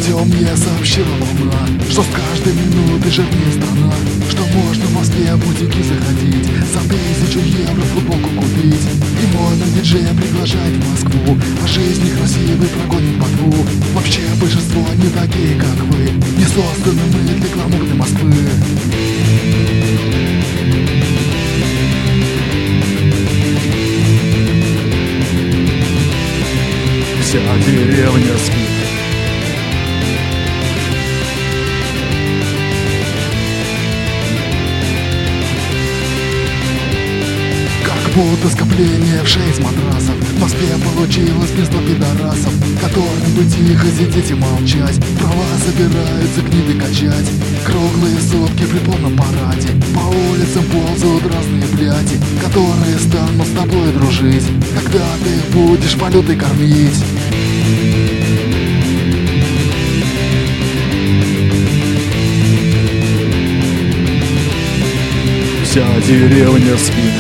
мне сообщила луна, что с каждой минутой жирнее страна, что можно в Москве в бутики заходить, за 1000 евро футболку купить. И моно-диджей приглашает в Москву, а жизнь некрасивый прогонит ботву. Вообще большинство не такие, как вы, не созданы мы для гламурной Москвы. Вся деревня спит. Как будто скопление в 6 матрасов в Москве получилось место пидорасов, которым бы тихо сидеть и молчать, права собираются гниды качать. Круглые сутки при полном параде по улицам ползают разные бляди, которые станут с тобой дружить, когда ты их будешь валютой кормить. Вся деревня спит.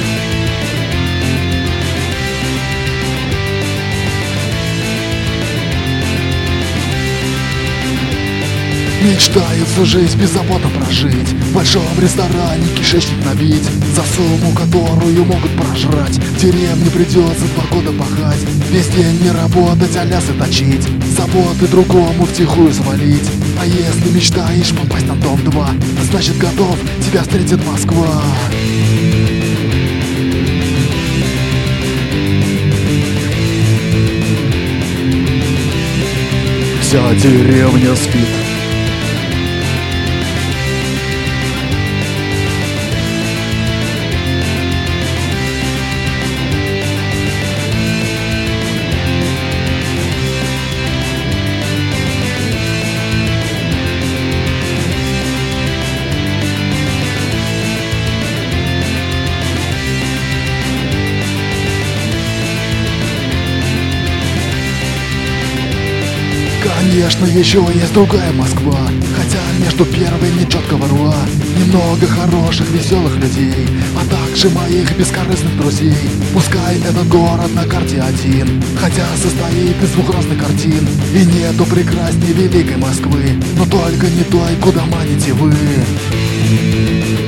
Мечтают всю жизнь беззаботно прожить, в большом ресторане кишечник набить, за сумму, которую могут прожрать. В деревне придется 2 года пахать, весь день не работать, а лясы точить, заботы другому втихую свалить. А если мечтаешь попасть на Дом 2, значит готов, тебя встретит Москва. Вся деревня спит. Конечно, еще есть другая Москва, хотя между первой нечеткого рва. Немного хороших, веселых людей, а также моих бескорыстных друзей. Пускай этот город на карте один, хотя состоит из 2 разных картин. И нету прекрасней великой Москвы, но только не той, куда маните вы.